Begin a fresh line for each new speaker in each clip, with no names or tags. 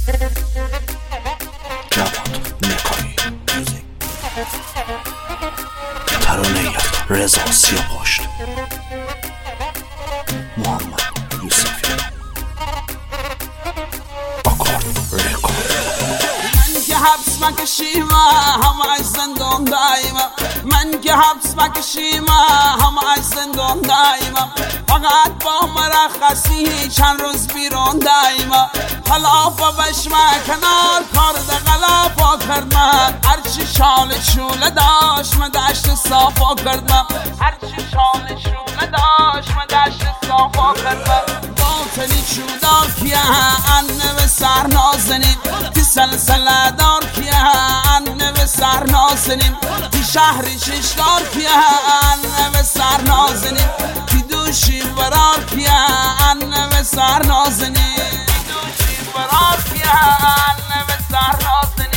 جواد نکایی موزیک، ترانه رضا سیاپشت، محمد یوسفی، آکارد رکورد.
من که حبس مکشیم همه زندان دایما، من که حبس مکشیم همه زندان دایما، فقط با مرخصی چند روز بیرون دایما. خلافا بشمه کنار کار ده غلافا کرد من، هرچی شال شوله داشت من دشت صافا کرد من، هرچی شال شوله داشت من دشت صافا کرد من. باطنی چودار کیه انه به سر نازنیم، تی سلسله دار کیه انه به سر نازنیم، تی شهری ششدار کیه انه به سر نازنیم، تی دوشی برار کیه انه به سر نازنیم، تی دوشی برار کیه انه به سر نازنیم.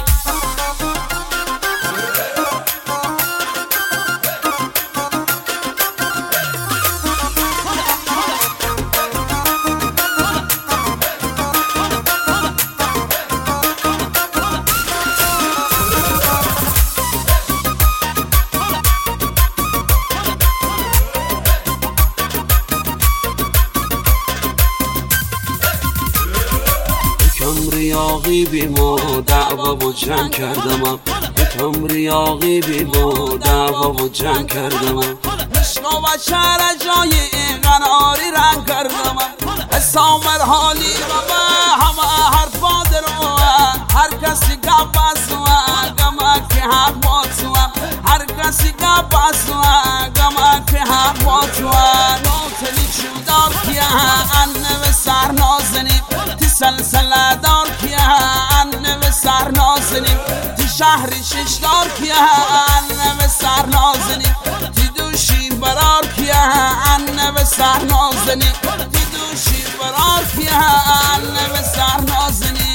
ریاقی بیما دعوا و جنگ کردم، یکم ریاقی بیما دعوا و جنگ کردم،
عشق و بشر جای این قناری رنگ کردم، حسامر حالی و به همه حرفا درو، هر کسی گپ بسو گمه که حق باتو، هر کسی گپ بسو گمه که حق باتو. باطنی چودار کیه انه به سر نازنیم، تی سلسله دار کیه انه به سر نازنیم، تی شهری ششدار کیه انه به سر نازنیم، تی دوشی برار کیه انه به سر نازنیم، تی دوشی برار کیه انه به سر نازنیم.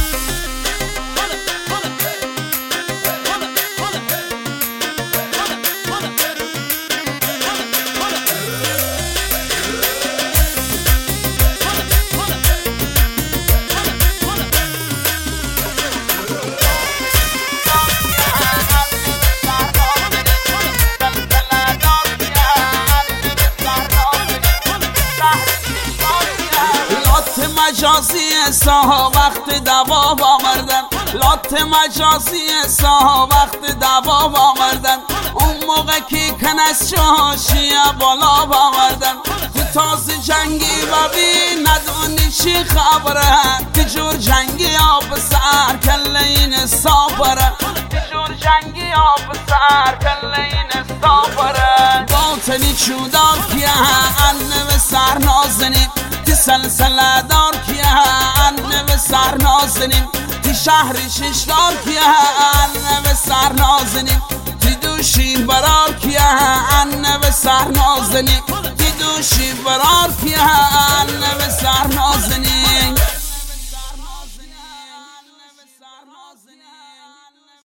مجازی ساها وقت دوا آوردن، لات مجازی ساها وقت دوا آوردن، اون موقع که کنس شاشیه بالا آوردن، تو تاز جنگی و بی ندونی چی خبره، تجور جنگی آب سر کله این صابره، تجور جنگی آب سر کله این صابره. باطنی چودار کیه انه به سر نازنیم، تی سلسله دار کیه انه به سر نازنیم، تی شهری ششدار کیه انه به سر نازنیم، تی دوشی برار کیه انه به سر نازنیم، تی دوشی برار کیه انه به سر نازنیم.